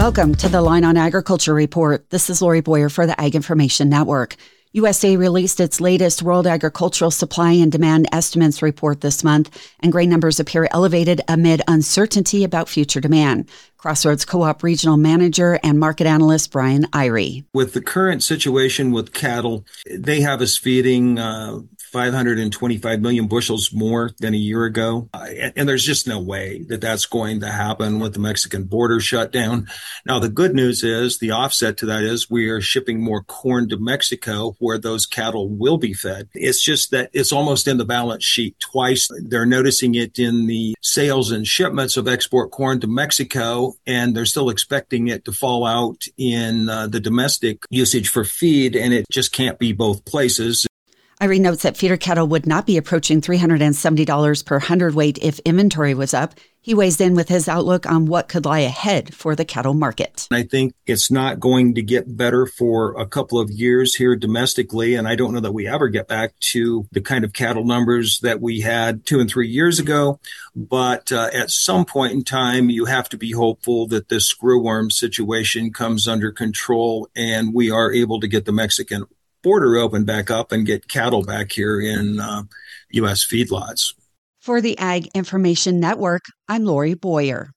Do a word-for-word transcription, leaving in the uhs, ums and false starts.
Welcome to the Line on Agriculture Report. This is Lori Boyer for the Ag Information Network. U S D A released its latest World Agricultural Supply and Demand Estimates report this month, and grain numbers appear elevated amid uncertainty about future demand. Crossroads Co-op Regional Manager and Market Analyst Brian Irie. With the current situation with cattle, they have us feeding uh, five hundred twenty-five million bushels more than a year ago. Uh, and, and there's just no way that that's going to happen with the Mexican border shut down. Now, the good news is the offset to that is we are shipping more corn to Mexico where those cattle will be fed. It's just that it's almost in the balance sheet twice. They're noticing it in the sales and shipments of export corn to Mexico, and they're still expecting it to fall out in uh, the domestic usage for feed, and it just can't be both places. Irie notes that feeder cattle would not be approaching three hundred seventy dollars per hundredweight if inventory was up. He weighs in with his outlook on what could lie ahead for the cattle market. I think it's not going to get better for a couple of years here domestically, and I don't know that we ever get back to the kind of cattle numbers that we had two and three years ago. But uh, at some point in time, you have to be hopeful that this screwworm situation comes under control and we are able to get the Mexican border open back up and get cattle back here in uh, U S feedlots. For the Ag Information Network, I'm Lori Boyer.